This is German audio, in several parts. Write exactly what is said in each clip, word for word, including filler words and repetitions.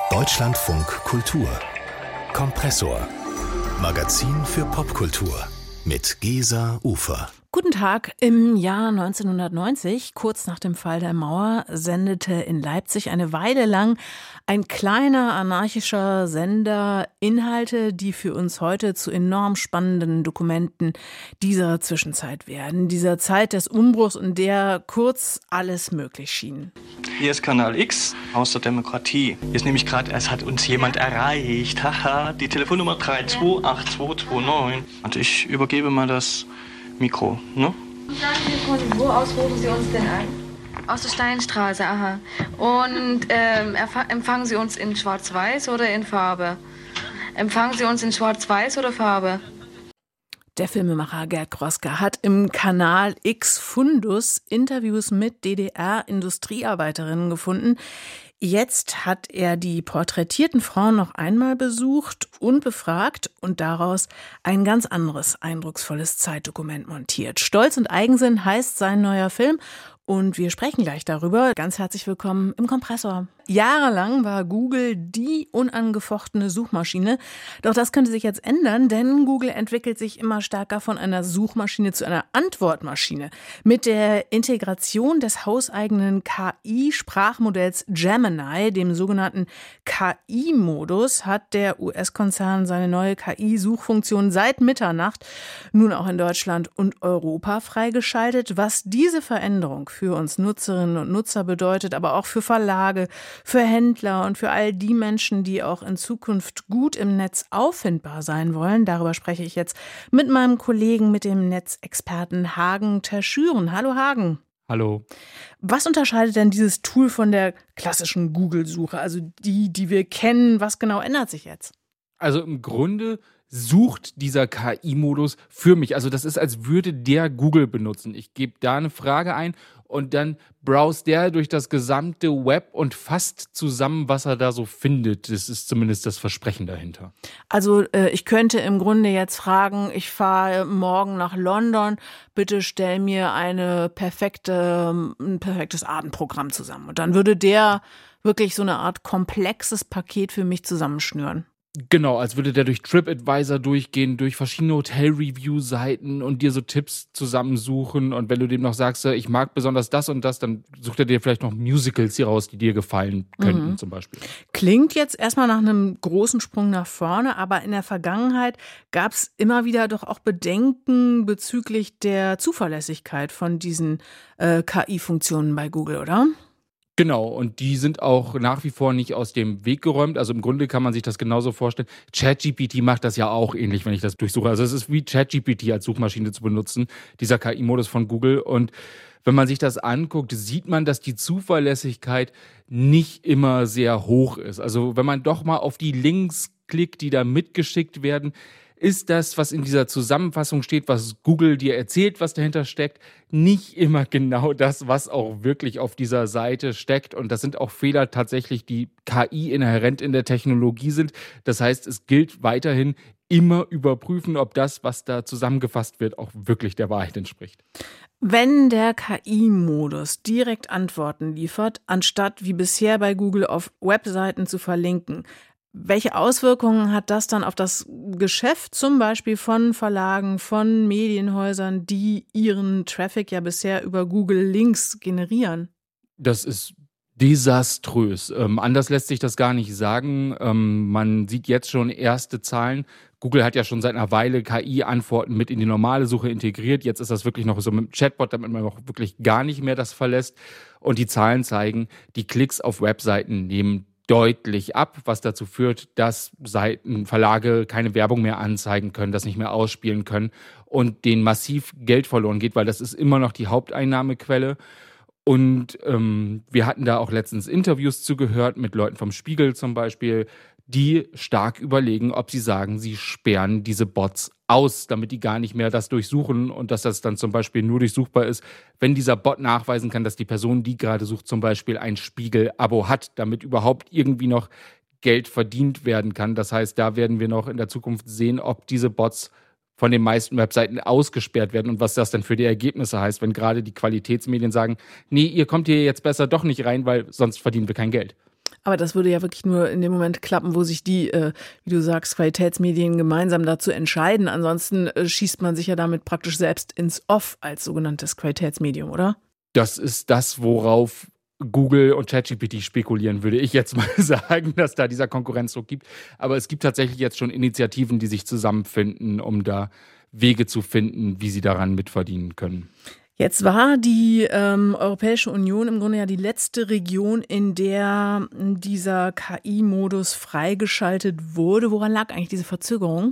Deutschlandfunk Kultur Kompressor. Magazin für Popkultur mit Gesa Ufer. Guten Tag. Im Jahr neunzehnhundertneunzig, kurz nach dem Fall der Mauer, sendete in Leipzig eine Weile lang ein kleiner anarchischer Sender Inhalte, die für uns heute zu enorm spannenden Dokumenten dieser Zwischenzeit werden. Dieser Zeit des Umbruchs, in der kurz alles möglich schien. Hier ist Kanal X, Haus der Demokratie. Hier ist nämlich gerade, es hat uns jemand erreicht. Haha, die Telefonnummer drei zwei acht zwei zwei neun. Und ich übergebe mal das Mikro, ne? Sagen Sie, von wo aus rufen Sie uns denn an? Aus der Steinstraße, aha. Und ähm, empfangen Sie uns in Schwarz-Weiß oder in Farbe? Empfangen Sie uns in Schwarz-Weiß oder Farbe? Der Filmemacher Gerd Kroska hat im Kanal X Fundus Interviews mit D D R-Industriearbeiterinnen gefunden. Jetzt hat er die porträtierten Frauen noch einmal besucht und befragt und daraus ein ganz anderes, eindrucksvolles Zeitdokument montiert. Stolz und Eigensinn heißt sein neuer Film und wir sprechen gleich darüber. Ganz herzlich willkommen im Kompressor. Jahrelang war Google die unangefochtene Suchmaschine. Doch das könnte sich jetzt ändern, denn Google entwickelt sich immer stärker von einer Suchmaschine zu einer Antwortmaschine. Mit der Integration des hauseigenen K I-Sprachmodells Gemini, dem sogenannten K I-Modus, hat der U S-Konzern seine neue K I-Suchfunktion seit Mitternacht nun auch in Deutschland und Europa freigeschaltet. Was diese Veränderung für uns Nutzerinnen und Nutzer bedeutet, aber auch für Verlage, für Händler und für all die Menschen, die auch in Zukunft gut im Netz auffindbar sein wollen. Darüber spreche ich jetzt mit meinem Kollegen, mit dem Netzexperten Hagen Terschüren. Hallo Hagen. Hallo. Was unterscheidet denn dieses Tool von der klassischen Google-Suche, also die, die wir kennen? Was genau ändert sich jetzt? Also im Grunde sucht dieser K I-Modus für mich. Also das ist, als würde der Google benutzen. Ich gebe da eine Frage ein und dann browst der durch das gesamte Web und fasst zusammen, was er da so findet. Das ist zumindest das Versprechen dahinter. Also äh, ich könnte im Grunde jetzt fragen, ich fahre morgen nach London, bitte stell mir eine perfekte, ein perfektes Abendprogramm zusammen. Und dann würde der wirklich so eine Art komplexes Paket für mich zusammenschnüren. Genau, als würde der durch TripAdvisor durchgehen, durch verschiedene Hotel-Review-Seiten und dir so Tipps zusammensuchen. Und wenn du dem noch sagst, ich mag besonders das und das, dann sucht er dir vielleicht noch Musicals hier raus, die dir gefallen könnten, mhm. zum Beispiel. Klingt jetzt erstmal nach einem großen Sprung nach vorne, aber in der Vergangenheit gab es immer wieder doch auch Bedenken bezüglich der Zuverlässigkeit von diesen äh, K I-Funktionen bei Google, oder? Genau, und die sind auch nach wie vor nicht aus dem Weg geräumt. Also im Grunde kann man sich das genauso vorstellen. ChatGPT macht das ja auch ähnlich, wenn ich das durchsuche. Also es ist wie ChatGPT als Suchmaschine zu benutzen, dieser K I-Modus von Google. Und wenn man sich das anguckt, sieht man, dass die Zuverlässigkeit nicht immer sehr hoch ist. Also wenn man doch mal auf die Links klickt, die da mitgeschickt werden, ist das, was in dieser Zusammenfassung steht, was Google dir erzählt, was dahinter steckt, nicht immer genau das, was auch wirklich auf dieser Seite steckt. Und das sind auch Fehler tatsächlich, die K I inhärent in der Technologie sind. Das heißt, es gilt weiterhin immer überprüfen, ob das, was da zusammengefasst wird, auch wirklich der Wahrheit entspricht. Wenn der K I-Modus direkt Antworten liefert, anstatt wie bisher bei Google auf Webseiten zu verlinken, welche Auswirkungen hat das dann auf das Geschäft zum Beispiel von Verlagen, von Medienhäusern, die ihren Traffic ja bisher über Google Links generieren? Das ist desaströs. Ähm, anders lässt sich das gar nicht sagen. Ähm, man sieht jetzt schon erste Zahlen. Google hat ja schon seit einer Weile K I-Antworten mit in die normale Suche integriert. Jetzt ist das wirklich noch so mit dem Chatbot, damit man auch wirklich gar nicht mehr das verlässt. Und die Zahlen zeigen, die Klicks auf Webseiten nehmen deutlich ab, was dazu führt, dass Seiten, Verlage keine Werbung mehr anzeigen können, das nicht mehr ausspielen können und denen massiv Geld verloren geht, weil das ist immer noch die Haupteinnahmequelle. Und ähm, wir hatten da auch letztens Interviews zugehört mit Leuten vom Spiegel zum Beispiel, die stark überlegen, ob sie sagen, sie sperren diese Bots aus, damit die gar nicht mehr das durchsuchen und dass das dann zum Beispiel nur durchsuchbar ist, wenn dieser Bot nachweisen kann, dass die Person, die gerade sucht, zum Beispiel ein Spiegel-Abo hat, damit überhaupt irgendwie noch Geld verdient werden kann. Das heißt, da werden wir noch in der Zukunft sehen, ob diese Bots von den meisten Webseiten ausgesperrt werden und was das dann für die Ergebnisse heißt, wenn gerade die Qualitätsmedien sagen, nee, ihr kommt hier jetzt besser doch nicht rein, weil sonst verdienen wir kein Geld. Aber das würde ja wirklich nur in dem Moment klappen, wo sich die, äh, wie du sagst, Qualitätsmedien gemeinsam dazu entscheiden. Ansonsten äh, schießt man sich ja damit praktisch selbst ins Off als sogenanntes Qualitätsmedium, oder? Das ist das, worauf Google und ChatGPT spekulieren, würde ich jetzt mal sagen, dass da dieser Konkurrenzdruck gibt. Aber es gibt tatsächlich jetzt schon Initiativen, die sich zusammenfinden, um da Wege zu finden, wie sie daran mitverdienen können. Jetzt war die ähm, Europäische Union im Grunde ja die letzte Region, in der dieser K I-Modus freigeschaltet wurde. Woran lag eigentlich diese Verzögerung?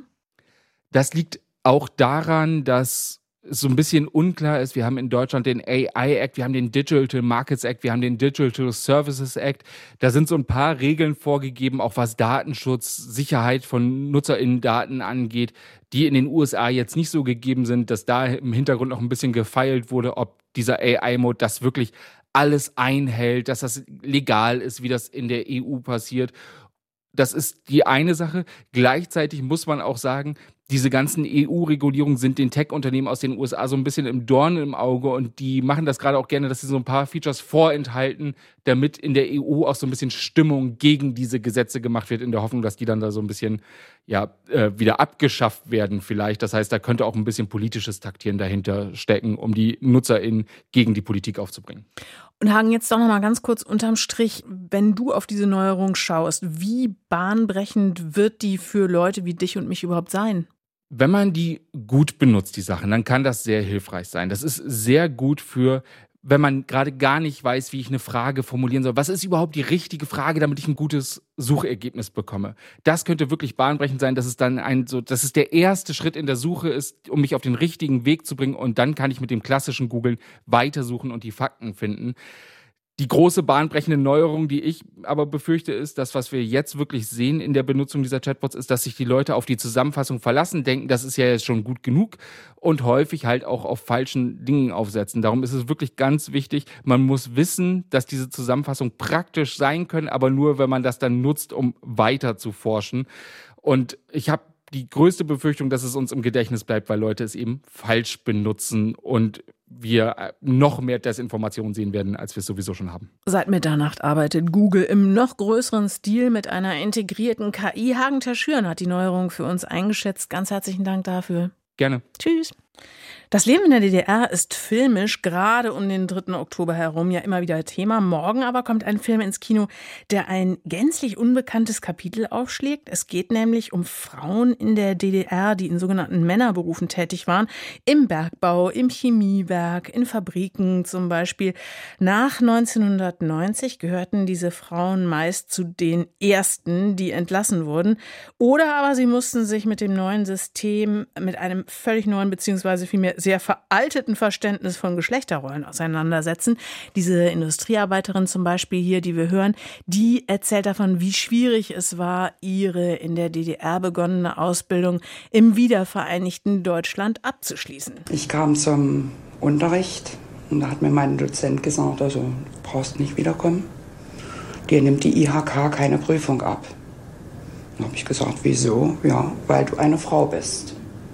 Das liegt auch daran, dass es so ein bisschen unklar ist. Wir haben in Deutschland den A I-Act, wir haben den Digital Markets Act, wir haben den Digital Services Act. Da sind so ein paar Regeln vorgegeben, auch was Datenschutz, Sicherheit von NutzerInnen-Daten angeht, die in den U S A jetzt nicht so gegeben sind, dass da im Hintergrund noch ein bisschen gefeilt wurde, ob dieser A I-Mode das wirklich alles einhält, dass das legal ist, wie das in der E U passiert. Das ist die eine Sache. Gleichzeitig muss man auch sagen, diese ganzen E U-Regulierungen sind den Tech-Unternehmen aus den U S A so ein bisschen im Dorn im Auge und die machen das gerade auch gerne, dass sie so ein paar Features vorenthalten, damit in der E U auch so ein bisschen Stimmung gegen diese Gesetze gemacht wird, in der Hoffnung, dass die dann da so ein bisschen ja, äh, wieder abgeschafft werden vielleicht. Das heißt, da könnte auch ein bisschen politisches Taktieren dahinter stecken, um die NutzerInnen gegen die Politik aufzubringen. Und Hagen, jetzt doch noch mal ganz kurz unterm Strich, wenn du auf diese Neuerung schaust, wie bahnbrechend wird die für Leute wie dich und mich überhaupt sein? Wenn man die gut benutzt, die Sachen, dann kann das sehr hilfreich sein. Das ist sehr gut für, wenn man gerade gar nicht weiß, wie ich eine Frage formulieren soll. Was ist überhaupt die richtige Frage, damit ich ein gutes Suchergebnis bekomme? Das könnte wirklich bahnbrechend sein, dass es dann ein so, dass es der erste Schritt in der Suche ist, um mich auf den richtigen Weg zu bringen. Und dann kann ich mit dem klassischen Googlen weitersuchen und die Fakten finden. Die große bahnbrechende Neuerung, die ich aber befürchte, ist, dass was wir jetzt wirklich sehen in der Benutzung dieser Chatbots, ist, dass sich die Leute auf die Zusammenfassung verlassen, denken, das ist ja jetzt schon gut genug und häufig halt auch auf falschen Dingen aufsetzen. Darum ist es wirklich ganz wichtig, man muss wissen, dass diese Zusammenfassungen praktisch sein können, aber nur, wenn man das dann nutzt, um weiter zu forschen. Und ich habe die größte Befürchtung, dass es uns im Gedächtnis bleibt, weil Leute es eben falsch benutzen und wir noch mehr Desinformation sehen werden, als wir es sowieso schon haben. Seit Mitternacht arbeitet Google im noch größeren Stil mit einer integrierten K I. Hagen Terschüren hat die Neuerung für uns eingeschätzt. Ganz herzlichen Dank dafür. Gerne. Tschüss. Das Leben in der D D R ist filmisch, gerade um den dritten Oktober herum, ja immer wieder Thema. Morgen aber kommt ein Film ins Kino, der ein gänzlich unbekanntes Kapitel aufschlägt. Es geht nämlich um Frauen in der D D R, die in sogenannten Männerberufen tätig waren. Im Bergbau, im Chemiewerk, in Fabriken zum Beispiel. Nach neunzehnhundertneunzig gehörten diese Frauen meist zu den ersten, die entlassen wurden. Oder aber sie mussten sich mit dem neuen System, mit einem völlig neuen beziehungsweise vielmehr sehr veralteten Verständnis von Geschlechterrollen auseinandersetzen. Diese Industriearbeiterin zum Beispiel hier, die wir hören, die erzählt davon, wie schwierig es war, ihre in der D D R begonnene Ausbildung im wiedervereinigten Deutschland abzuschließen. Ich kam zum Unterricht und da hat mir mein Dozent gesagt, also du brauchst nicht wiederkommen. Dir nimmt die I H K keine Prüfung ab. Dann habe ich gesagt, wieso? Ja, weil du eine Frau bist.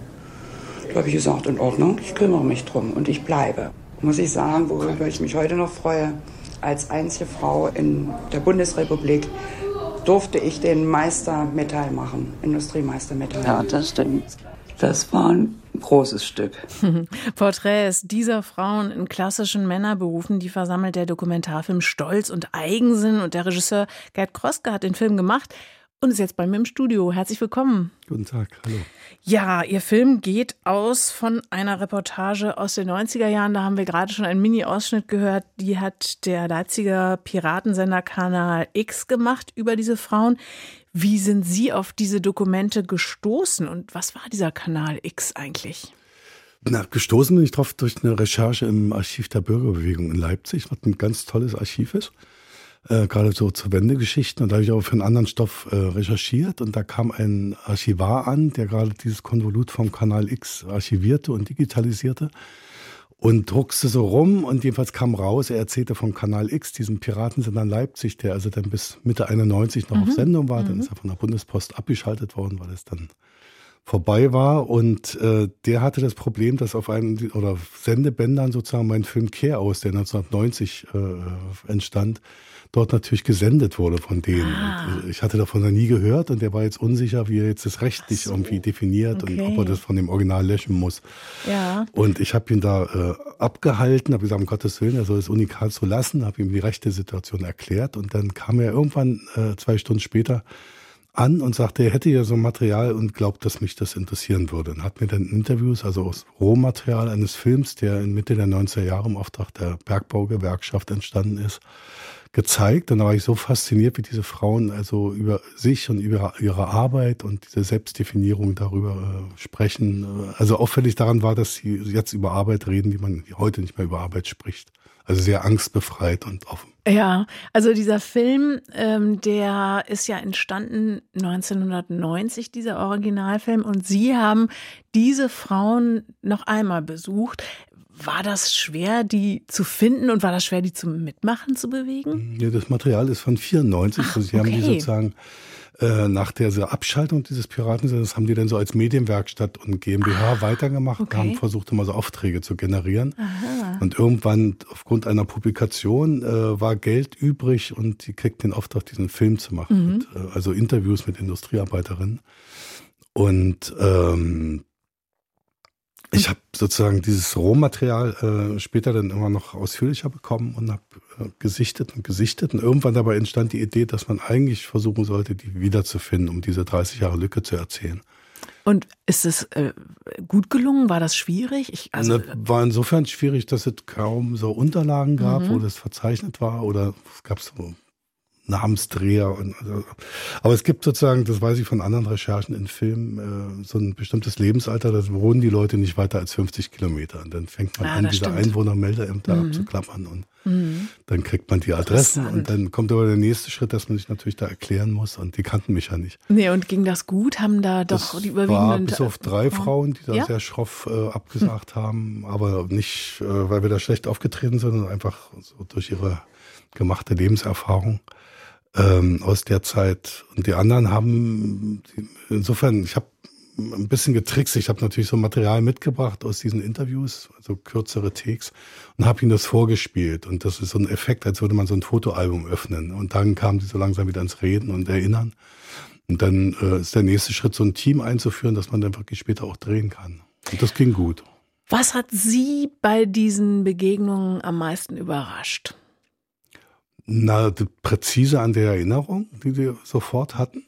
Da habe ich gesagt, in Ordnung, ich kümmere mich drum und ich bleibe. Muss ich sagen, worüber ich mich heute noch freue, als einzige Frau in der Bundesrepublik durfte ich den Meister Metall machen, Industriemeister Metall. Ja, das stimmt. Das war ein großes Stück. Porträts dieser Frauen in klassischen Männerberufen, die versammelt der Dokumentarfilm Stolz und Eigensinn. Und der Regisseur Gerd Kroske hat den Film gemacht und ist jetzt bei mir im Studio. Herzlich willkommen. Guten Tag, hallo. Ja, Ihr Film geht aus von einer Reportage aus den neunziger Jahren. Da haben wir gerade schon einen Mini-Ausschnitt gehört. Die hat der Leipziger Piratensender Kanal X gemacht über diese Frauen. Wie sind Sie auf diese Dokumente gestoßen und was war dieser Kanal X eigentlich? Na, gestoßen bin ich drauf durch eine Recherche im Archiv der Bürgerbewegung in Leipzig, was ein ganz tolles Archiv ist. Äh, gerade so zu Wendegeschichten. Und da habe ich auch für einen anderen Stoff äh, recherchiert. Und da kam ein Archivar an, der gerade dieses Konvolut vom Kanal X archivierte und digitalisierte. Und druckste so rum. Und jedenfalls kam raus, er erzählte vom Kanal X, diesem Piratensender in Leipzig, der also dann bis Mitte einundneunzig noch mhm. auf Sendung war. Dann mhm. ist er von der Bundespost abgeschaltet worden, weil es dann vorbei war und äh, der hatte das Problem, dass auf einem oder Sendebändern sozusagen mein Film Kehr-Aus, der neunzehnhundertneunzig äh, entstand, dort natürlich gesendet wurde von denen. Ah. Und ich hatte davon noch nie gehört und der war jetzt unsicher, wie er jetzt das rechtlich so. irgendwie definiert okay. und ob er das von dem Original löschen muss. Ja. Und ich habe ihn da äh, abgehalten, habe gesagt, um Gottes Willen, er soll das Unikat so lassen, habe ihm die rechte Situation erklärt und dann kam er irgendwann äh, zwei Stunden später an und sagte, er hätte ja so Material und glaubt, dass mich das interessieren würde. Und hat mir dann Interviews, also aus Rohmaterial eines Films, der in Mitte der neunziger Jahre im Auftrag der Bergbaugewerkschaft entstanden ist, gezeigt. Und da war ich so fasziniert, wie diese Frauen also über sich und über ihre Arbeit und diese Selbstdefinierung darüber äh, sprechen. Also auffällig daran war, dass sie jetzt über Arbeit reden, wie man heute nicht mehr über Arbeit spricht. Also sehr angstbefreit und offen. Ja, also dieser Film, ähm, der ist ja entstanden neunzehnhundertneunzig, dieser Originalfilm. Und Sie haben diese Frauen noch einmal besucht. War das schwer, die zu finden und war das schwer, die zum Mitmachen zu bewegen? Ja, das Material ist von vierundneunzig. Ach, also Sie okay. haben die sozusagen äh, nach der Abschaltung dieses Piratensenders haben die dann so als Medienwerkstatt und GmbH ah, weitergemacht okay. und haben versucht, immer so Aufträge zu generieren. Aha. Und irgendwann aufgrund einer Publikation äh, war Geld übrig und die kriegten den Auftrag, diesen Film zu machen. Mhm. Mit, äh, also Interviews mit Industriearbeiterinnen. Und ähm, ich habe sozusagen dieses Rohmaterial äh, später dann immer noch ausführlicher bekommen und habe äh, gesichtet und gesichtet. Und irgendwann dabei entstand die Idee, dass man eigentlich versuchen sollte, die wiederzufinden, um diese dreißig Jahre Lücke zu erzählen. Und ist es äh, gut gelungen? War das schwierig? Ich, also, ne, war insofern schwierig, dass es kaum so Unterlagen gab, mhm. wo das verzeichnet war. Oder es gab so Namensdreher. Und, also, aber es gibt sozusagen, das weiß ich von anderen Recherchen in Filmen, äh, so ein bestimmtes Lebensalter, da wohnen die Leute nicht weiter als fünfzig Kilometer. Und dann fängt man ah, an, diese stimmt. Einwohnermeldeämter mhm. abzuklappern und mhm. dann kriegt man die Adressen und dann kommt aber der nächste Schritt, dass man sich natürlich da erklären muss und die kannten mich ja nicht. Nee, und ging das gut? Haben da doch das die überwiegenden... war bis auf drei Frauen, Frauen, die da ja? sehr schroff äh, abgesagt hm. haben, aber nicht, äh, weil wir da schlecht aufgetreten sind, sondern einfach so durch ihre gemachte Lebenserfahrung. Ähm, aus der Zeit. Und die anderen haben, insofern, ich habe ein bisschen getrickst. Ich habe natürlich so Material mitgebracht aus diesen Interviews, also kürzere Takes, und habe ihnen das vorgespielt. Und das ist so ein Effekt, als würde man so ein Fotoalbum öffnen. Und dann kamen die so langsam wieder ins Reden und Erinnern. Und dann äh, ist der nächste Schritt, so ein Team einzuführen, dass man dann wirklich später auch drehen kann. Und das ging gut. Was hat Sie bei diesen Begegnungen am meisten überrascht? Na, präzise an der Erinnerung, die wir sofort hatten.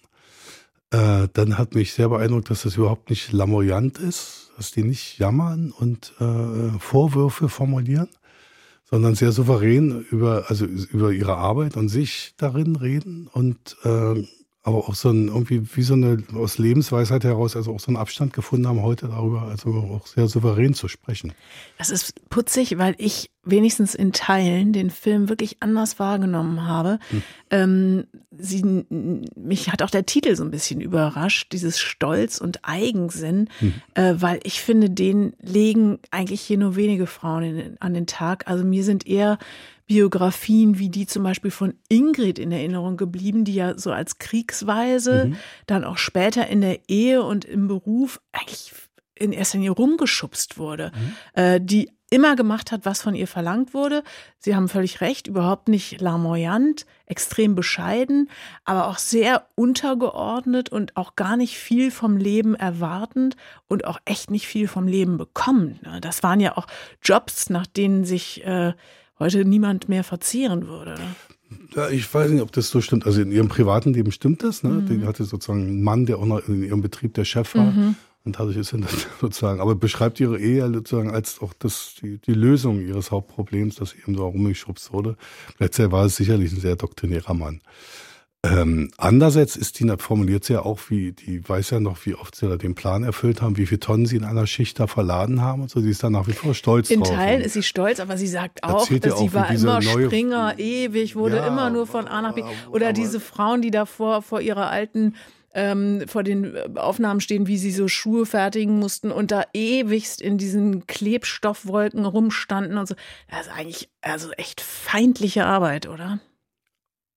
Äh, dann hat mich sehr beeindruckt, dass das überhaupt nicht lamoyant ist, dass die nicht jammern und äh, Vorwürfe formulieren, sondern sehr souverän über, also über ihre Arbeit und sich darin reden und äh, aber auch so ein, irgendwie wie so eine, aus Lebensweisheit heraus, also auch so einen Abstand gefunden haben heute darüber, also auch sehr souverän zu sprechen. Das ist putzig, weil ich wenigstens in Teilen den Film wirklich anders wahrgenommen habe. Hm. Ähm, sie, mich hat auch der Titel so ein bisschen überrascht, dieses Stolz und Eigensinn, hm. äh, weil ich finde, den legen eigentlich hier nur wenige Frauen in, an den Tag. Also mir sind eher Biografien wie die zum Beispiel von Ingrid in Erinnerung geblieben, die ja so als Kriegsweise, mhm. dann auch später in der Ehe und im Beruf eigentlich in erster Linie rumgeschubst wurde, mhm. äh, die immer gemacht hat, was von ihr verlangt wurde. Sie haben völlig recht, überhaupt nicht larmoyant, extrem bescheiden, aber auch sehr untergeordnet und auch gar nicht viel vom Leben erwartend und auch echt nicht viel vom Leben bekommen. Das waren ja auch Jobs, nach denen sich äh, heute niemand mehr verzehren würde. Ja, ich weiß nicht, ob das so stimmt. Also in ihrem privaten Leben stimmt das. Ne? Mhm. Die hatte sozusagen einen Mann, der auch noch in ihrem Betrieb der Chef war. Mhm. Und dadurch ist sie das sozusagen, aber beschreibt ihre Ehe sozusagen als auch das, die, die Lösung ihres Hauptproblems, dass sie eben so rumgeschubst wurde. Letztlich war es sicherlich ein sehr doktrinärer Mann. Ähm, andererseits ist die, formuliert sie ja auch, wie, die weiß ja noch, wie oft sie da den Plan erfüllt haben, wie viele Tonnen sie in einer Schicht da verladen haben und so. Sie ist da nach wie vor stolz in drauf. In Teilen ist sie stolz, aber sie sagt auch, dass auch, sie war immer neue, Springer, ewig, wurde ja, immer nur von A nach B. Oder diese Frauen, die davor vor ihrer alten ähm, vor den Aufnahmen stehen, wie sie so Schuhe fertigen mussten und da ewigst in diesen Klebstoffwolken rumstanden und so. Das ist eigentlich also echt feindliche Arbeit, oder?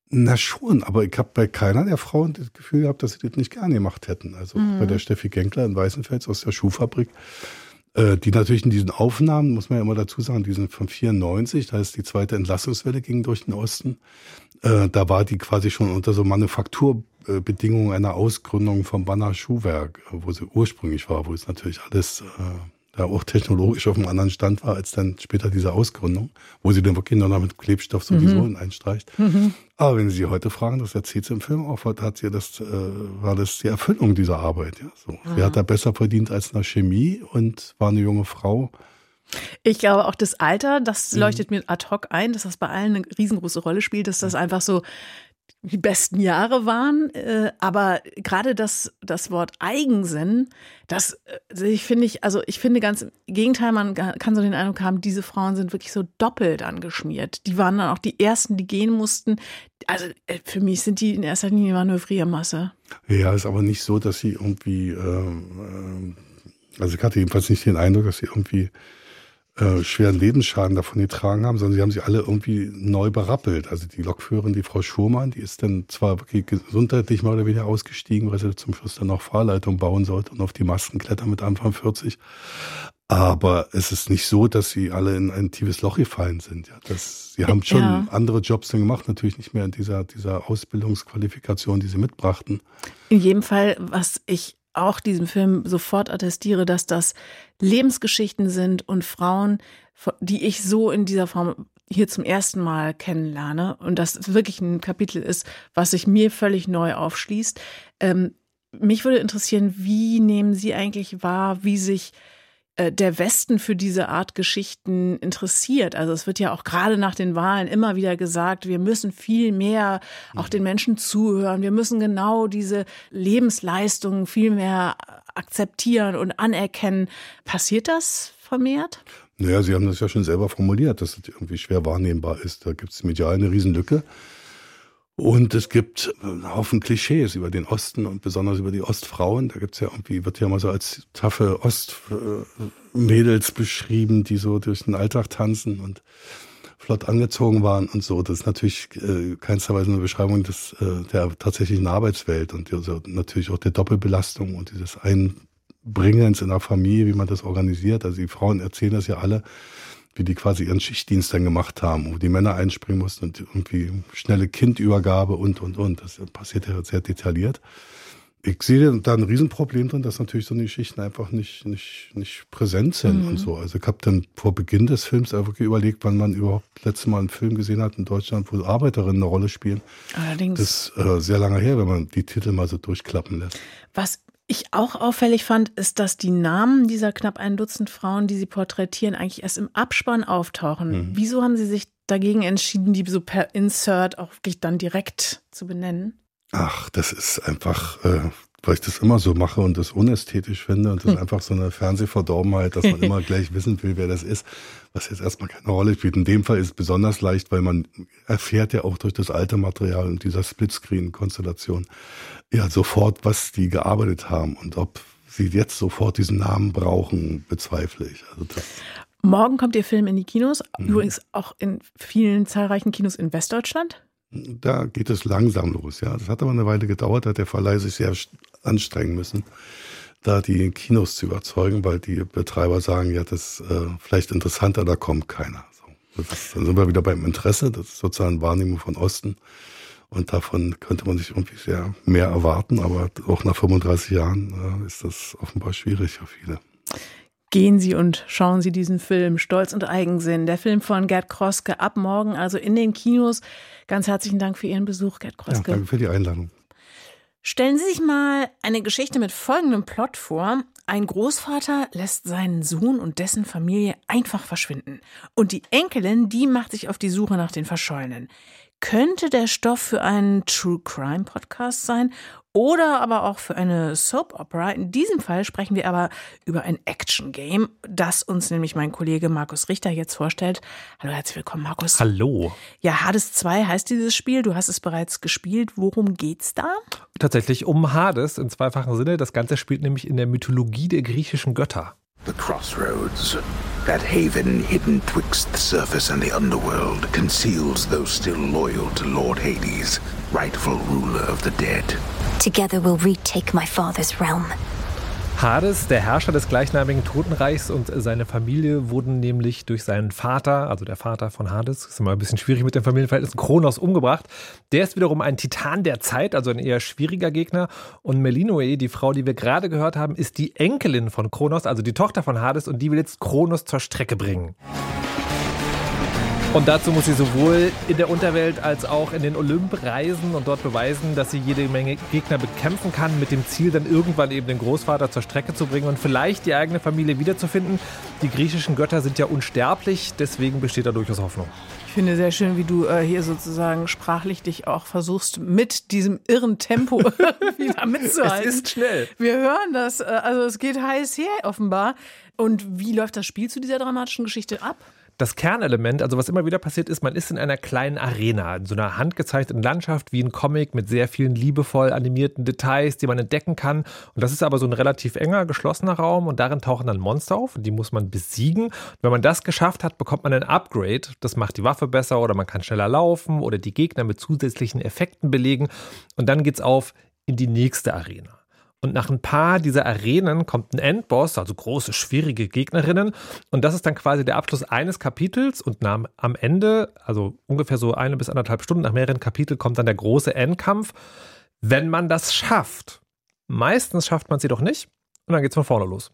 Na schon, aber ich habe bei keiner der Frauen das Gefühl gehabt, dass sie das nicht gerne gemacht hätten. Also mhm. bei der Steffi Genkler in Weißenfels aus der Schuhfabrik, äh, die natürlich in diesen Aufnahmen, muss man ja immer dazu sagen, die sind von vierundneunzig, da ist die zweite Entlassungswelle ging durch den Osten. Äh, da war die quasi schon unter so Manufakturbedingungen einer Ausgründung vom Banner Schuhwerk, wo sie ursprünglich war, wo es natürlich alles... Äh, da auch technologisch auf einem anderen Stand war, als dann später diese Ausgründung, wo sie dann wirklich noch mit Klebstoff so die Sohlen einstreicht. Mhm. Aber wenn Sie sie heute fragen, das erzählt sie im Film auch, hat sie das, äh, war das die Erfüllung dieser Arbeit. Ja, so. Sie hat da besser verdient als in der Chemie und war eine junge Frau. Ich glaube auch das Alter, das leuchtet mhm. mir ad hoc ein, dass das bei allen eine riesengroße Rolle spielt, dass das einfach so die besten Jahre waren, äh, aber gerade das, das Wort Eigensinn, das äh, ich finde ich, also ich finde ganz im Gegenteil, man kann so den Eindruck haben, diese Frauen sind wirklich so doppelt angeschmiert. Die waren dann auch die ersten, die gehen mussten. Also äh, für mich sind die in erster Linie Manövriermasse. Ja, ist aber nicht so, dass sie irgendwie, äh, also ich hatte jedenfalls nicht den Eindruck, dass sie irgendwie Äh, schweren Lebensschaden davon getragen haben, sondern sie haben sich alle irgendwie neu berappelt. Also die Lokführerin, die Frau Schurmann, die ist dann zwar wirklich gesundheitlich mal oder weniger ausgestiegen, weil sie zum Schluss dann noch Fahrleitung bauen sollte und auf die Masten klettern mit Anfang vierzig. Aber es ist nicht so, dass sie alle in ein tiefes Loch gefallen sind. Ja, das, sie haben schon ja. andere Jobs dann gemacht, natürlich nicht mehr in dieser, dieser Ausbildungsqualifikation, die sie mitbrachten. In jedem Fall, was ich auch diesem Film sofort attestiere, dass das Lebensgeschichten sind und Frauen, die ich so in dieser Form hier zum ersten Mal kennenlerne und das wirklich ein Kapitel ist, was sich mir völlig neu aufschließt. Ähm, mich würde interessieren, wie nehmen Sie eigentlich wahr, wie sich der Westen für diese Art Geschichten interessiert. Also es wird ja auch gerade nach den Wahlen immer wieder gesagt, wir müssen viel mehr auch den Menschen zuhören. Wir müssen genau diese Lebensleistungen viel mehr akzeptieren und anerkennen. Passiert das vermehrt? Naja, Sie haben das ja schon selber formuliert, dass es irgendwie schwer wahrnehmbar ist. Da gibt es medial eine Riesenlücke. Und es gibt einen Haufen Klischees über den Osten und besonders über die Ostfrauen. Da gibt's ja irgendwie, wird ja mal so als taffe Ostmädels beschrieben, die so durch den Alltag tanzen und flott angezogen waren und so. Das ist natürlich äh, keinsterweise eine Beschreibung des, äh, der tatsächlichen Arbeitswelt und also natürlich auch der Doppelbelastung und dieses Einbringens in der Familie, wie man das organisiert. Also die Frauen erzählen das ja alle, wie die quasi ihren Schichtdienst dann gemacht haben, wo die Männer einspringen mussten und irgendwie schnelle Kindübergabe und, und, und. Das passiert ja sehr detailliert. Ich sehe da ein Riesenproblem drin, dass natürlich so eine Geschichten einfach nicht, nicht, nicht präsent sind mhm. und so. Also ich habe dann vor Beginn des Films wirklich überlegt, wann man überhaupt das letzte Mal einen Film gesehen hat in Deutschland, wo Arbeiterinnen eine Rolle spielen. Allerdings. Das ist äh, sehr lange her, wenn man die Titel mal so durchklappen lässt. Was ich auch auffällig fand, ist, dass die Namen dieser knapp ein Dutzend Frauen, die sie porträtieren, eigentlich erst im Abspann auftauchen. Mhm. Wieso haben Sie sich dagegen entschieden, die so per Insert auch wirklich dann direkt zu benennen? Ach, das ist einfach, äh, weil ich das immer so mache und das unästhetisch finde und das ist einfach so eine Fernsehverdorbenheit, dass man immer gleich wissen will, wer das ist, was jetzt erstmal keine Rolle spielt. In dem Fall ist es besonders leicht, weil man erfährt ja auch durch das alte Material und dieser Splitscreen-Konstellation ja sofort, was die gearbeitet haben und ob sie jetzt sofort diesen Namen brauchen, bezweifle ich. Also das Morgen kommt Ihr Film in die Kinos, mhm. übrigens auch in vielen zahlreichen Kinos in Westdeutschland. Da geht es langsam los, ja. Das hat aber eine Weile gedauert, da hat der Verleih sich sehr anstrengen müssen, da die Kinos zu überzeugen, weil die Betreiber sagen, ja, das ist äh, vielleicht interessanter, da kommt keiner. So. Das ist, dann sind wir wieder beim Interesse, das ist sozusagen Wahrnehmung von Osten und davon könnte man sich irgendwie sehr mehr erwarten, aber auch nach fünfunddreißig Jahren äh, ist das offenbar schwierig für viele. Gehen Sie und schauen Sie diesen Film Stolz und Eigensinn. Der Film von Gerd Kroske ab morgen, also in den Kinos. Ganz herzlichen Dank für Ihren Besuch, Gerd Kroske. Ja, danke für die Einladung. Stellen Sie sich mal eine Geschichte mit folgendem Plot vor. Ein Großvater lässt seinen Sohn und dessen Familie einfach verschwinden. Und die Enkelin, die macht sich auf die Suche nach den Verschollenen. Könnte der Stoff für einen True-Crime-Podcast sein oder aber auch für eine Soap-Opera. In diesem Fall sprechen wir aber über ein Action-Game, das uns nämlich mein Kollege Markus Richter jetzt vorstellt. Hallo, herzlich willkommen, Markus. Hallo. Ja, Hades zwei heißt dieses Spiel. Du hast es bereits gespielt. Worum geht's da? Tatsächlich um Hades im zweifachen Sinne. Das Ganze spielt nämlich in der Mythologie der griechischen Götter. The Crossroads. That haven hidden twixt the surface and the underworld conceals those still loyal to Lord Hades, rightful ruler of the dead. Together we'll retake my father's realm. Hades, der Herrscher des gleichnamigen Totenreichs, und seine Familie wurden nämlich durch seinen Vater, also der Vater von Hades, ist immer ein bisschen schwierig mit den Familienverhältnissen, Kronos, umgebracht. Der ist wiederum ein Titan der Zeit, also ein eher schwieriger Gegner. Und Melinoe, die Frau, die wir gerade gehört haben, ist die Enkelin von Kronos, also die Tochter von Hades, und die will jetzt Kronos zur Strecke bringen. Und dazu muss sie sowohl in der Unterwelt als auch in den Olymp reisen und dort beweisen, dass sie jede Menge Gegner bekämpfen kann, mit dem Ziel, dann irgendwann eben den Großvater zur Strecke zu bringen und vielleicht die eigene Familie wiederzufinden. Die griechischen Götter sind ja unsterblich, deswegen besteht da durchaus Hoffnung. Ich finde sehr schön, wie du äh, hier sozusagen sprachlich dich auch versuchst, mit diesem irren Tempo irgendwie da mitzuhalten. Es ist schnell. Wir hören das, äh, also es geht heiß her offenbar. Und wie läuft das Spiel zu dieser dramatischen Geschichte ab? Das Kernelement, also was immer wieder passiert ist, man ist in einer kleinen Arena, in so einer handgezeichneten Landschaft wie ein Comic mit sehr vielen liebevoll animierten Details, die man entdecken kann. Und das ist aber so ein relativ enger, geschlossener Raum und darin tauchen dann Monster auf und die muss man besiegen. Und wenn man das geschafft hat, bekommt man ein Upgrade. Das macht die Waffe besser oder man kann schneller laufen oder die Gegner mit zusätzlichen Effekten belegen. Und dann geht's auf in die nächste Arena. Und nach ein paar dieser Arenen kommt ein Endboss, also große, schwierige Gegnerinnen. Und das ist dann quasi der Abschluss eines Kapitels. Und am Ende, also ungefähr so eine bis anderthalb Stunden nach mehreren Kapiteln, kommt dann der große Endkampf. Wenn man das schafft, meistens schafft man es jedoch nicht. Und dann geht's von vorne los.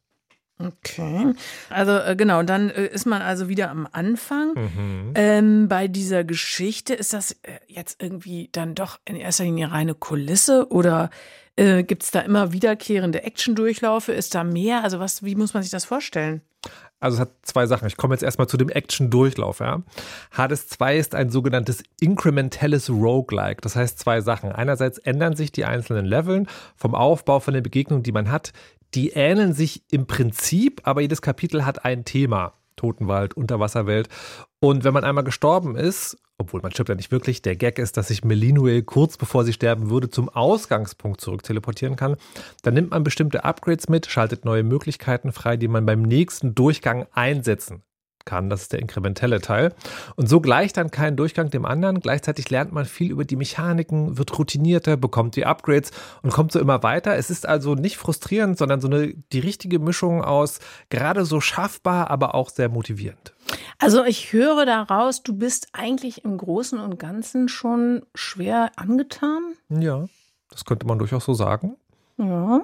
Okay, also äh, genau, dann äh, ist man also wieder am Anfang. Mhm. Ähm, bei dieser Geschichte, ist das äh, jetzt irgendwie dann doch in erster Linie reine Kulisse oder äh, gibt es da immer wiederkehrende Action-Durchlaufe? Ist da mehr? Also was, wie muss man sich das vorstellen? Also es hat zwei Sachen. Ich komme jetzt erstmal zu dem Action-Durchlauf. Ja. Hades zwei ist ein sogenanntes inkrementelles Roguelike. Das heißt zwei Sachen. Einerseits ändern sich die einzelnen Leveln vom Aufbau, von den Begegnungen, die man hat. Die ähneln sich im Prinzip, aber jedes Kapitel hat ein Thema. Totenwald, Unterwasserwelt. Und wenn man einmal gestorben ist, obwohl man stirbt ja nicht wirklich, der Gag ist, dass sich Melinoe kurz bevor sie sterben würde zum Ausgangspunkt zurück teleportieren kann, dann nimmt man bestimmte Upgrades mit, schaltet neue Möglichkeiten frei, die man beim nächsten Durchgang einsetzen kann. Das ist der inkrementelle Teil. Und so gleicht dann kein Durchgang dem anderen. Gleichzeitig lernt man viel über die Mechaniken, wird routinierter, bekommt die Upgrades und kommt so immer weiter. Es ist also nicht frustrierend, sondern so eine die richtige Mischung aus gerade so schaffbar, aber auch sehr motivierend. Also ich höre daraus, du bist eigentlich im Großen und Ganzen schon schwer angetan? Ja, das könnte man durchaus so sagen. Ja.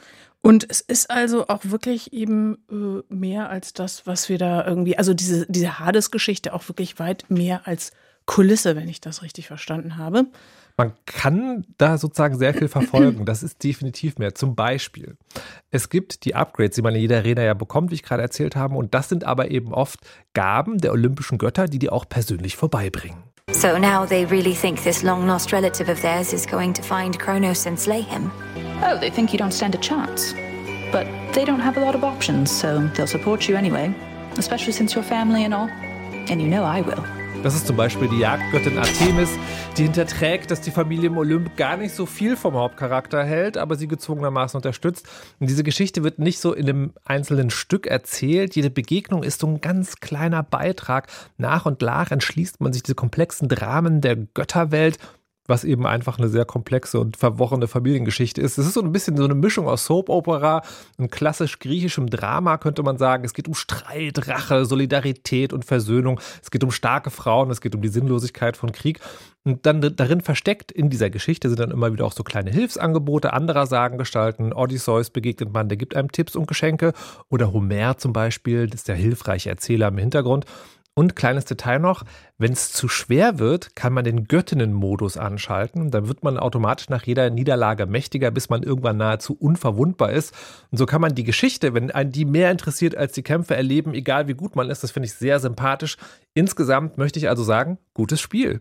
Und es ist also auch wirklich eben äh, mehr als das, was wir da irgendwie, also diese, diese Hades-Geschichte auch wirklich weit mehr als Kulisse, wenn ich das richtig verstanden habe. Man kann da sozusagen sehr viel verfolgen. Das ist definitiv mehr. Zum Beispiel, es gibt die Upgrades, die man in jeder Arena ja bekommt, wie ich gerade erzählt habe. Und das sind aber eben oft Gaben der olympischen Götter, die die auch persönlich vorbeibringen. So now they really think this long-lost relative of theirs is going to find Kronos and slay him? Oh, they think you don't stand a chance. But they don't have a lot of options, so they'll support you anyway. Especially since you're family and all. And you know I will. Das ist zum Beispiel die Jagdgöttin Artemis, die hinterträgt, dass die Familie im Olymp gar nicht so viel vom Hauptcharakter hält, aber sie gezwungenermaßen unterstützt. Und diese Geschichte wird nicht so in einem einzelnen Stück erzählt. Jede Begegnung ist so ein ganz kleiner Beitrag. Nach und nach entschließt man sich diese komplexen Dramen der Götterwelt, was eben einfach eine sehr komplexe und verworrene Familiengeschichte ist. Es ist so ein bisschen so eine Mischung aus Soap-Opera und klassisch griechischem Drama, könnte man sagen. Es geht um Streit, Rache, Solidarität und Versöhnung. Es geht um starke Frauen, es geht um die Sinnlosigkeit von Krieg. Und dann darin versteckt in dieser Geschichte sind dann immer wieder auch so kleine Hilfsangebote anderer Sagengestalten. Odysseus begegnet man, der gibt einem Tipps und Geschenke. Oder Homer zum Beispiel, das ist der hilfreiche Erzähler im Hintergrund. Und kleines Detail noch, wenn es zu schwer wird, kann man den Göttinnen-Modus anschalten. Dann wird man automatisch nach jeder Niederlage mächtiger, bis man irgendwann nahezu unverwundbar ist. Und so kann man die Geschichte, wenn einen die mehr interessiert als die Kämpfe, erleben, egal wie gut man ist. Das finde ich sehr sympathisch. Insgesamt möchte ich also sagen, gutes Spiel.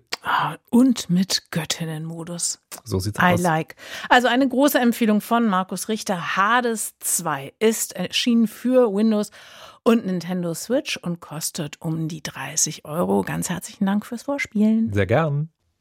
Und mit Göttinnen-Modus. So sieht's I aus. I like. Also eine große Empfehlung von Markus Richter. Hades zwei ist erschienen für Windows und Nintendo Switch und kostet um die dreißig Euro. Ganz herzlichen Dank fürs Vorspielen. Sehr gern.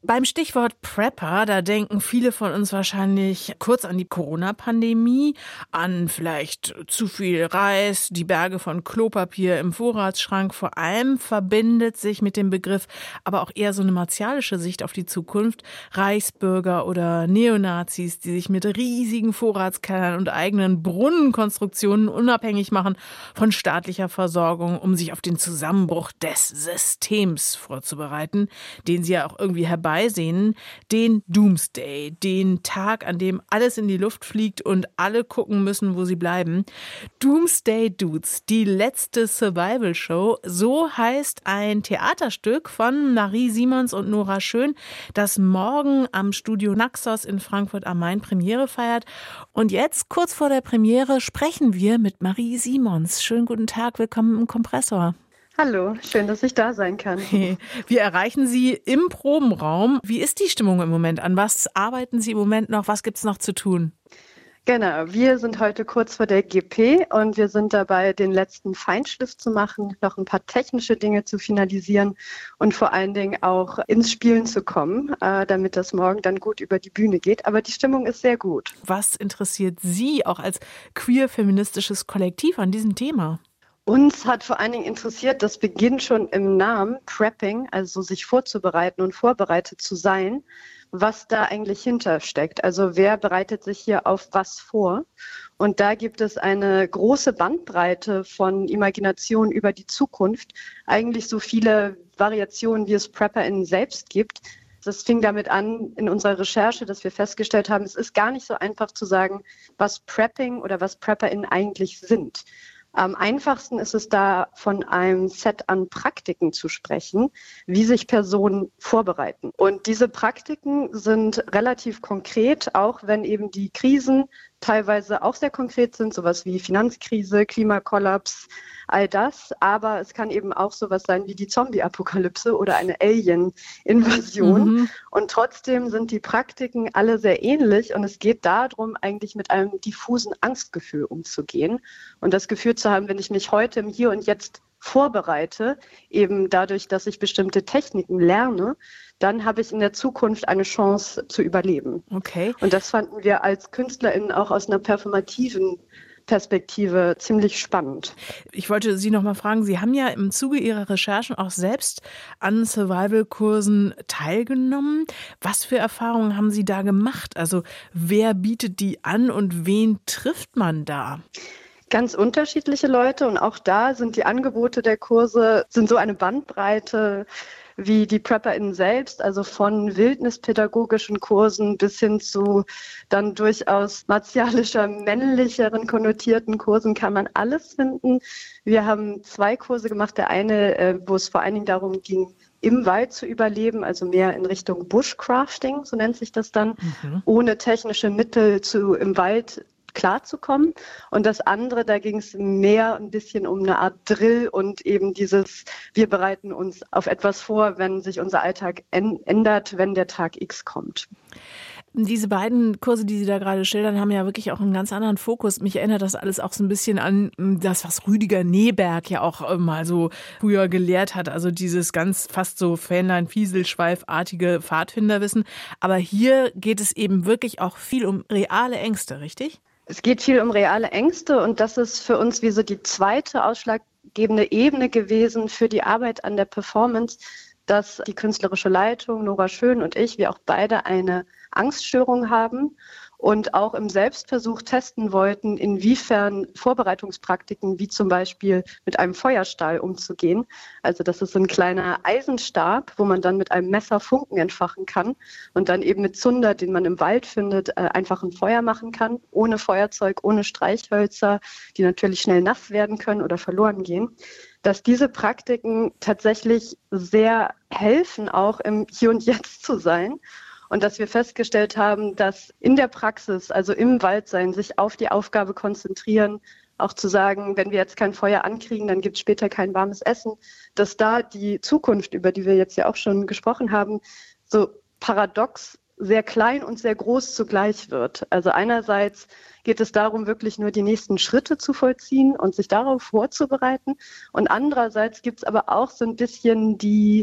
Beim Stichwort Prepper, da denken viele von uns wahrscheinlich kurz an die Corona-Pandemie, an vielleicht zu viel Reis, die Berge von Klopapier im Vorratsschrank. Vor allem verbindet sich mit dem Begriff aber auch eher so eine martialische Sicht auf die Zukunft. Reichsbürger oder Neonazis, die sich mit riesigen Vorratskellern und eigenen Brunnenkonstruktionen unabhängig machen von staatlicher Versorgung, um sich auf den Zusammenbruch des Systems vorzubereiten, den sie ja auch irgendwie herbei sehen, den Doomsday, den Tag, an dem alles in die Luft fliegt und alle gucken müssen, wo sie bleiben. Doomsday Dudes, die letzte Survival-Show, so heißt ein Theaterstück von Marie Simons und Nora Schön, das morgen am Studio Naxos in Frankfurt am Main Premiere feiert. Und jetzt, kurz vor der Premiere, sprechen wir mit Marie Simons. Schönen guten Tag, willkommen im Kompressor. Hallo, schön, dass ich da sein kann. Wir erreichen Sie im Probenraum. Wie ist die Stimmung im Moment? An was arbeiten Sie im Moment noch? Was gibt es noch zu tun? Genau, wir sind heute kurz vor der G P und wir sind dabei, den letzten Feinschliff zu machen, noch ein paar technische Dinge zu finalisieren und vor allen Dingen auch ins Spielen zu kommen, äh, damit das morgen dann gut über die Bühne geht. Aber die Stimmung ist sehr gut. Was interessiert Sie auch als queer-feministisches Kollektiv an diesem Thema? Uns hat vor allen Dingen interessiert, das beginnt schon im Namen, Prepping, also sich vorzubereiten und vorbereitet zu sein, was da eigentlich hintersteckt. Also wer bereitet sich hier auf was vor? Und da gibt es eine große Bandbreite von Imagination über die Zukunft, eigentlich so viele Variationen, wie es PrepperInnen selbst gibt. Das fing damit an in unserer Recherche, dass wir festgestellt haben, es ist gar nicht so einfach zu sagen, was Prepping oder was PrepperInnen eigentlich sind. Am einfachsten ist es da, von einem Set an Praktiken zu sprechen, wie sich Personen vorbereiten. Und diese Praktiken sind relativ konkret, auch wenn eben die Krisen teilweise auch sehr konkret sind, sowas wie Finanzkrise, Klimakollaps, all das. Aber es kann eben auch sowas sein wie die Zombie-Apokalypse oder eine Alien-Invasion. Mhm. Und trotzdem sind die Praktiken alle sehr ähnlich und es geht darum, eigentlich mit einem diffusen Angstgefühl umzugehen und das Gefühl zu haben, wenn ich mich heute im Hier und Jetzt vorbereite, eben dadurch, dass ich bestimmte Techniken lerne, dann habe ich in der Zukunft eine Chance zu überleben. Okay. Und das fanden wir als KünstlerInnen auch aus einer performativen Perspektive ziemlich spannend. Ich wollte Sie noch mal fragen, Sie haben ja im Zuge Ihrer Recherchen auch selbst an Survival-Kursen teilgenommen. Was für Erfahrungen haben Sie da gemacht? Also wer bietet die an und wen trifft man da? Ganz unterschiedliche Leute und auch da sind die Angebote der Kurse, sind so eine Bandbreite wie die PrepperInnen selbst, also von wildnispädagogischen Kursen bis hin zu dann durchaus martialischer, männlicheren konnotierten Kursen kann man alles finden. Wir haben zwei Kurse gemacht. Der eine, wo es vor allen Dingen darum ging, im Wald zu überleben, also mehr in Richtung Bushcrafting, so nennt sich das dann, mhm. ohne technische Mittel zu im Wald klarzukommen. Und das andere, da ging es mehr ein bisschen um eine Art Drill und eben dieses, wir bereiten uns auf etwas vor, wenn sich unser Alltag ändert, wenn der Tag X kommt. Diese beiden Kurse, die Sie da gerade schildern, haben ja wirklich auch einen ganz anderen Fokus. Mich erinnert das alles auch so ein bisschen an das, was Rüdiger Neberg ja auch mal so früher gelehrt hat. Also dieses ganz fast so Fähnlein-Fieselschweifartige Pfadfinderwissen. Aber hier geht es eben wirklich auch viel um reale Ängste, richtig? Es geht viel um reale Ängste und das ist für uns wie so die zweite ausschlaggebende Ebene gewesen für die Arbeit an der Performance, dass die künstlerische Leitung, Nora Schön und ich, wir auch beide eine Angststörung haben und auch im Selbstversuch testen wollten, inwiefern Vorbereitungspraktiken wie zum Beispiel mit einem Feuerstahl umzugehen. Also das ist so ein kleiner Eisenstab, wo man dann mit einem Messer Funken entfachen kann und dann eben mit Zunder, den man im Wald findet, einfach ein Feuer machen kann, ohne Feuerzeug, ohne Streichhölzer, die natürlich schnell nass werden können oder verloren gehen. Dass diese Praktiken tatsächlich sehr helfen, auch im Hier und Jetzt zu sein. Und dass wir festgestellt haben, dass in der Praxis, also im Waldsein, sich auf die Aufgabe konzentrieren, auch zu sagen, wenn wir jetzt kein Feuer ankriegen, dann gibt es später kein warmes Essen, dass da die Zukunft, über die wir jetzt ja auch schon gesprochen haben, so paradox sehr klein und sehr groß zugleich wird. Also einerseits geht es darum, wirklich nur die nächsten Schritte zu vollziehen und sich darauf vorzubereiten. Und andererseits gibt es aber auch so ein bisschen die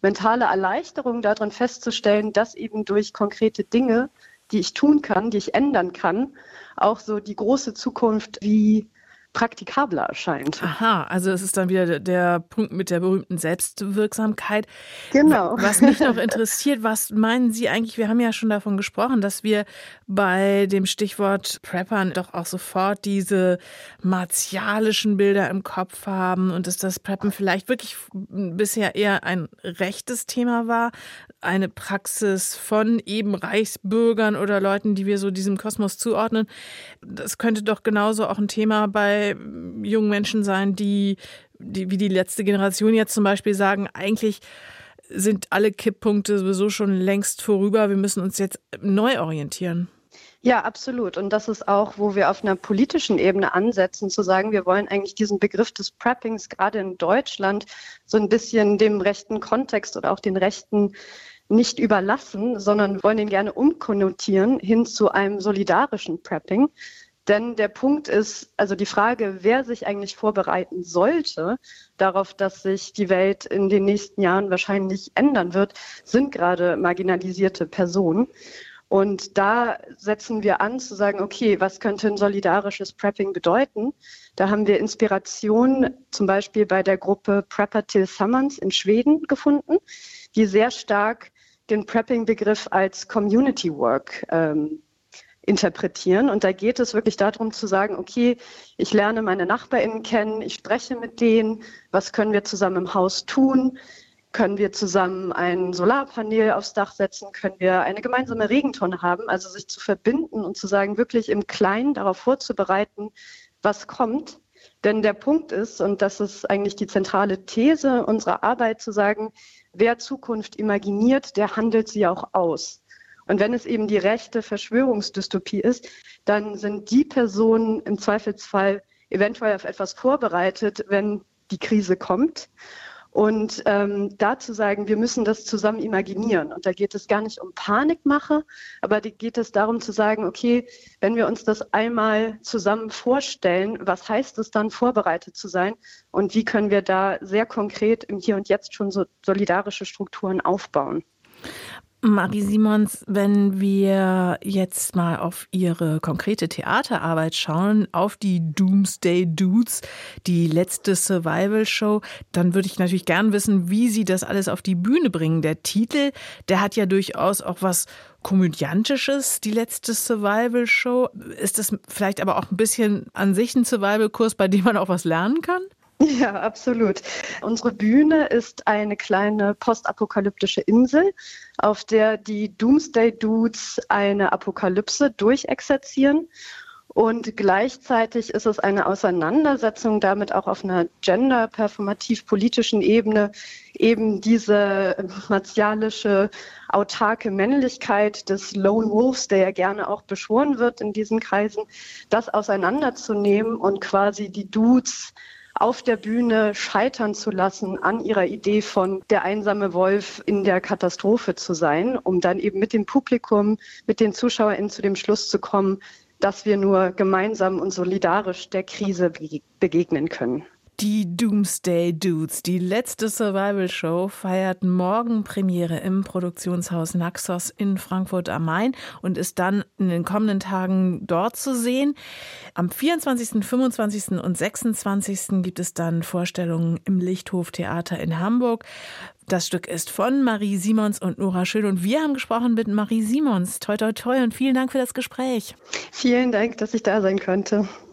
mentale Erleichterung darin festzustellen, dass eben durch konkrete Dinge, die ich tun kann, die ich ändern kann, auch so die große Zukunft wie praktikabler erscheint. Aha, also es ist dann wieder der, der Punkt mit der berühmten Selbstwirksamkeit. Genau. Was mich noch interessiert, was meinen Sie eigentlich, wir haben ja schon davon gesprochen, dass wir bei dem Stichwort Preppern doch auch sofort diese martialischen Bilder im Kopf haben und dass das Preppen vielleicht wirklich bisher eher ein rechtes Thema war, eine Praxis von eben Reichsbürgern oder Leuten, die wir so diesem Kosmos zuordnen. Das könnte doch genauso auch ein Thema bei jungen Menschen sein, die, die wie die letzte Generation jetzt zum Beispiel sagen, eigentlich sind alle Kipppunkte sowieso schon längst vorüber, wir müssen uns jetzt neu orientieren. Ja, absolut. Und das ist auch, wo wir auf einer politischen Ebene ansetzen, zu sagen, wir wollen eigentlich diesen Begriff des Preppings gerade in Deutschland so ein bisschen dem rechten Kontext oder auch den Rechten nicht überlassen, sondern wollen ihn gerne umkonnotieren hin zu einem solidarischen Prepping. Denn der Punkt ist, also die Frage, wer sich eigentlich vorbereiten sollte darauf, dass sich die Welt in den nächsten Jahren wahrscheinlich ändern wird, sind gerade marginalisierte Personen. Und da setzen wir an zu sagen, okay, was könnte ein solidarisches Prepping bedeuten? Da haben wir Inspiration zum Beispiel bei der Gruppe Prepper Tillsammans in Schweden gefunden, die sehr stark den Prepping-Begriff als Community Work ähm, interpretieren. Und da geht es wirklich darum zu sagen, okay, ich lerne meine NachbarInnen kennen, ich spreche mit denen, was können wir zusammen im Haus tun? Können wir zusammen ein Solarpanel aufs Dach setzen? Können wir eine gemeinsame Regentonne haben? Also sich zu verbinden und zu sagen, wirklich im Kleinen darauf vorzubereiten, was kommt. Denn der Punkt ist, und das ist eigentlich die zentrale These unserer Arbeit, zu sagen, wer Zukunft imaginiert, der handelt sie auch aus. Und wenn es eben die rechte Verschwörungsdystopie ist, dann sind die Personen im Zweifelsfall eventuell auf etwas vorbereitet, wenn die Krise kommt. Und ähm, da zu sagen, wir müssen das zusammen imaginieren. Und da geht es gar nicht um Panikmache, aber da geht es darum zu sagen, okay, wenn wir uns das einmal zusammen vorstellen, was heißt es dann, vorbereitet zu sein? Und wie können wir da sehr konkret im Hier und Jetzt schon so solidarische Strukturen aufbauen? Marie Simons, wenn wir jetzt mal auf Ihre konkrete Theaterarbeit schauen, auf die Doomsday Dudes, die letzte Survival-Show, dann würde ich natürlich gern wissen, wie Sie das alles auf die Bühne bringen. Der Titel, der hat ja durchaus auch was Komödiantisches, die letzte Survival-Show. Ist das vielleicht aber auch ein bisschen an sich ein Survival-Kurs, bei dem man auch was lernen kann? Ja, absolut. Unsere Bühne ist eine kleine postapokalyptische Insel, auf der die Doomsday Dudes eine Apokalypse durchexerzieren. Und gleichzeitig ist es eine Auseinandersetzung damit auch auf einer gender-performativ-politischen Ebene, eben diese martialische, autarke Männlichkeit des Lone Wolves, der ja gerne auch beschworen wird in diesen Kreisen, das auseinanderzunehmen und quasi die Dudes auf der Bühne scheitern zu lassen an ihrer Idee von der einsame Wolf in der Katastrophe zu sein, um dann eben mit dem Publikum, mit den ZuschauerInnen zu dem Schluss zu kommen, dass wir nur gemeinsam und solidarisch der Krise begegnen können. Die Doomsday Dudes, die letzte Survival-Show, feiert morgen Premiere im Produktionshaus Naxos in Frankfurt am Main und ist dann in den kommenden Tagen dort zu sehen. Am vierundzwanzigsten, fünfundzwanzigsten und sechsundzwanzigsten gibt es dann Vorstellungen im Lichthof Theater in Hamburg. Das Stück ist von Marie Simons und Nora Schön und wir haben gesprochen mit Marie Simons. Toi, toi, toi und vielen Dank für das Gespräch. Vielen Dank, dass ich da sein konnte.